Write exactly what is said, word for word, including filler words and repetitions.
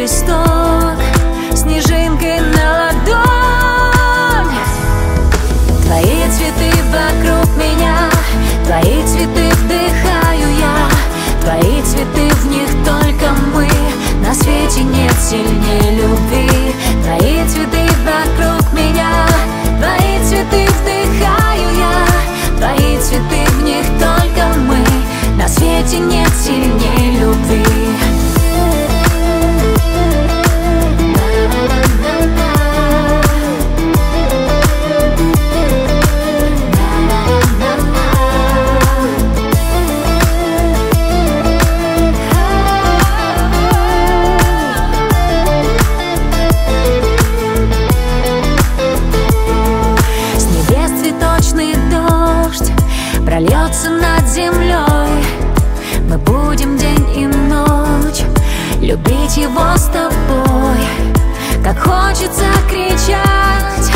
листок снежинкой на ладонь. Твои цветы вокруг меня, твои цветы вдыхаю я, твои цветы, в них только мы, на свете нет сильнее любви. Твои цветы вокруг меня, твои цветы вдыхаю я, твои цветы, в них только мы, на свете нет сильнее любви. Прольется над землей, мы будем день и ночь любить его с тобой. Как хочется кричать,